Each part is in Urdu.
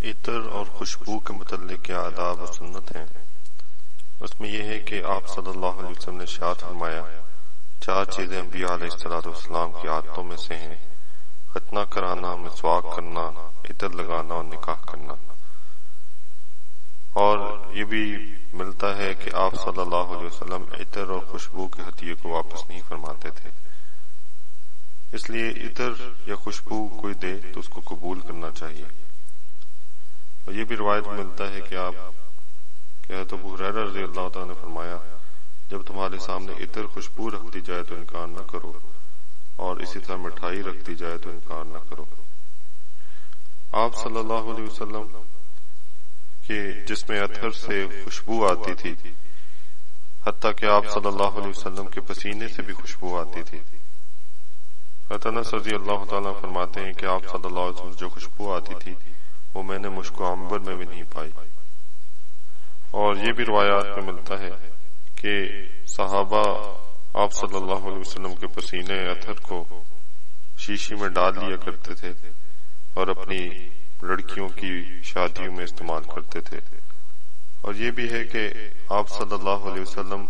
عطر اور خوشبو کے متعلق کیا آداب و سنت ہیں؟ اس میں یہ ہے کہ آپ صلی اللہ علیہ وسلم نے ارشاد فرمایا 4 چیزیں انبیاء علیہ السلام کی عادتوں میں سے ہیں: ختنہ کرانا، مسواک کرنا، عطر لگانا اور نکاح کرنا۔ اور یہ بھی ملتا ہے کہ آپ صلی اللہ علیہ وسلم عطر اور خوشبو کے ہدیے کو واپس نہیں فرماتے تھے، اس لیے عطر یا خوشبو کوئی دے تو اس کو قبول کرنا چاہیے۔ اور یہ بھی روایت ملتا ہے کہ حضرت ابو ہریرہ رضی اللہ تعالیٰ نے فرمایا جب تمہارے سامنے عطر خوشبو رکھ دی جائے تو انکار نہ کرو، اور اسی طرح مٹھائی رکھ دی جائے تو انکار نہ کرو۔ آپ صلی اللہ علیہ وسلم کے جس میں عطر سے خوشبو آتی تھی، حتیٰ کہ آپ صلی اللہ علیہ وسلم کے پسینے سے بھی خوشبو آتی تھی۔ حضرت انس رضی اللہ تعالیٰ فرماتے ہیں کہ آپ صلی اللہ علیہ وسلم جو خوشبو آتی تھی وہ میں نے مشک و عنبر میں بھی نہیں پائی۔ اور یہ بھی روایات میں ملتا ہے کہ صحابہ آپ صلی اللہ علیہ وسلم کے پسینے عطر کو شیشی میں ڈال لیا کرتے تھے اور اپنی لڑکیوں کی شادیوں میں استعمال کرتے تھے۔ اور یہ بھی ہے کہ آپ صلی اللہ علیہ وسلم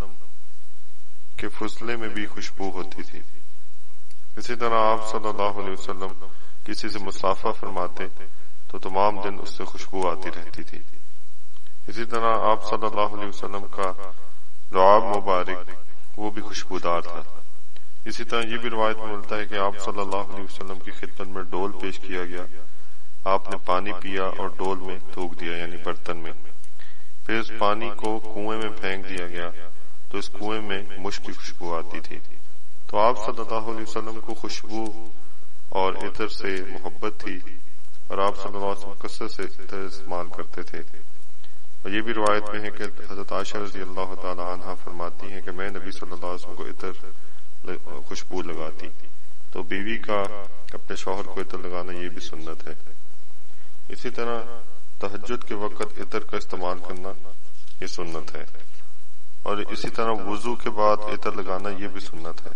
کے فضلے میں بھی خوشبو ہوتی تھی۔ اسی طرح آپ صلی اللہ علیہ وسلم کسی سے مصافحہ فرماتے تو تمام دن اس سے خوشبو آتی رہتی تھی۔ اسی طرح آپ صلی اللہ علیہ وسلم کا لعاب مبارک وہ بھی خوشبودار تھا۔ اسی طرح یہ بھی روایت میں ملتا ہے کہ آپ صلی اللہ علیہ وسلم کی خدمت میں ڈول پیش کیا گیا، آپ نے پانی پیا اور ڈول میں تھوک دیا، یعنی برتن میں، پھر اس پانی کو کنویں میں پھینک دیا گیا تو اس کنویں میں مشک کی خوشبو آتی تھی۔ تو آپ صلی اللہ علیہ وسلم کو خوشبو اور عطر سے محبت تھی، اور آپ صلی اللہ علیہ وسلم کثرت سے عطر استعمال کرتے تھے۔ اور یہ بھی روایت میں ہے کہ حضرت عائشہ رضی اللہ تعالی عنہا فرماتی ہیں کہ میں نبی صلی اللہ علیہ وسلم کو عطر خوشبو لگاتی، تو بیوی کا اپنے شوہر کو عطر لگانا یہ بھی سنت ہے۔ اسی طرح تہجد کے وقت عطر کا استعمال کرنا یہ سنت ہے، اور اسی طرح وضو کے بعد عطر لگانا یہ بھی سنت ہے۔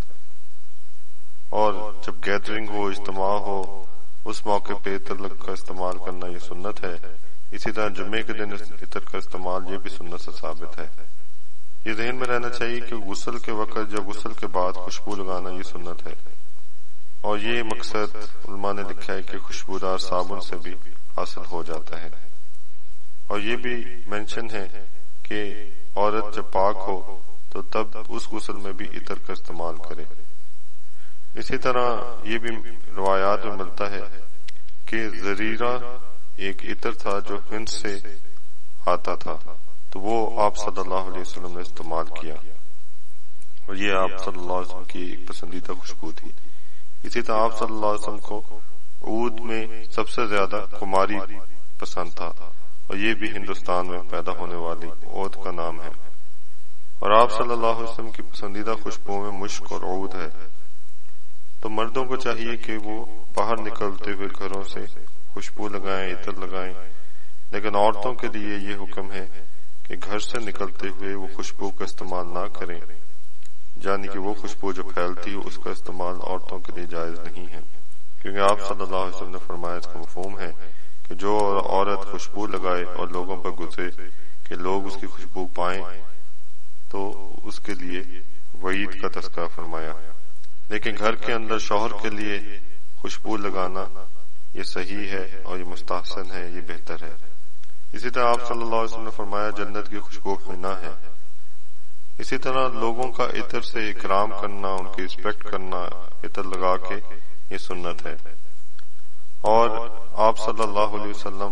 اور جب گیدرنگ ہو، اجتماع ہو، اس موقع پہ عطر کا استعمال کرنا یہ سنت ہے۔ اسی طرح جمعے کے دن عطر کا استعمال یہ بھی سنت سے ثابت ہے۔ یہ ذہن میں رہنا چاہیے کہ غسل کے وقت یا غسل کے بعد خوشبو لگانا یہ سنت ہے، اور یہ مقصد علماء نے لکھا ہے کہ خوشبودار صابن سے بھی حاصل ہو جاتا ہے۔ اور یہ بھی مینشن ہے کہ عورت جب پاک ہو تو تب اس غسل میں بھی عطر کا استعمال کرے۔ اسی طرح یہ بھی روایات میں ملتا ہے کہ زریرہ ایک عطر تھا جو ہند سے آتا تھا، تو وہ آپ صلی اللہ علیہ وسلم نے استعمال کیا، اور یہ آپ صلی اللہ علیہ وسلم کی ایک پسندیدہ خوشبو تھی۔ اسی طرح آپ صلی اللہ علیہ وسلم کو عود میں سب سے زیادہ کماری پسند تھا، اور یہ بھی ہندوستان میں پیدا ہونے والی عود کا نام ہے۔ اور آپ صلی اللہ علیہ وسلم کی پسندیدہ خوشبو میں مشک اور عود ہے۔ تو مردوں کو چاہیے کہ وہ باہر نکلتے ہوئے گھروں سے خوشبو لگائیں، عطر لگائیں، لیکن عورتوں کے لیے یہ حکم ہے کہ گھر سے نکلتے ہوئے وہ خوشبو کا استعمال نہ کریں، یعنی کہ وہ خوشبو جو پھیلتی ہو اس کا استعمال عورتوں کے لیے جائز نہیں ہے، کیونکہ آپ صلی اللہ علیہ وسلم نے فرمایا، اس کا مفہوم ہے کہ جو عورت خوشبو لگائے اور لوگوں پر گزرے کہ لوگ اس کی خوشبو پائیں تو اس کے لیے وعید کا تذکرہ فرمایا۔ لیکن گھر کے اندر شوہر کے لیے خوشبو لگانا یہ صحیح ہے اور یہ مستحسن ہے، یہ بہتر ہے۔ اسی طرح آپ صلی اللہ علیہ وسلم نے فرمایا جنت کی خوشبو حنا ہے۔ اسی طرح لوگوں کا عطر سے اکرام کرنا، ان کی رسپیکٹ کرنا عطر لگا کے یہ سنت ہے۔ اور آپ صلی اللہ علیہ وسلم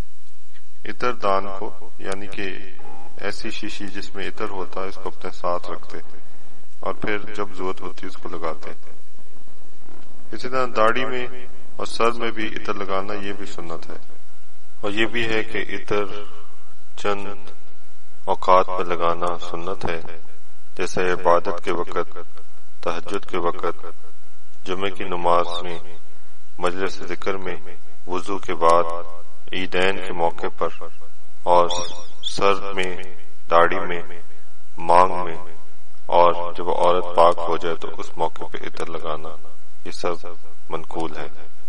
عطر دان کو، یعنی کہ ایسی شیشی جس میں عطر ہوتا ہے، اس کو اپنے ساتھ رکھتے اور پھر جب ضرورت ہوتی اس کو لگاتے۔ اسی طرح داڑھی میں اور سر میں بھی عطر لگانا یہ بھی سنت ہے۔ اور یہ بھی ہے کہ عطر چند اوقات میں لگانا سنت ہے، جیسے عبادت کے وقت، تہجد کے وقت، جمعے کی نماز میں، مجلس ذکر میں، وضو کے بعد، عیدین کے موقع پر، اور سر میں، داڑھی میں، مانگ میں، اور جب عورت پاک ہو جائے تو اس موقع پہ عطر لگانا، یہ سب منقول ہے۔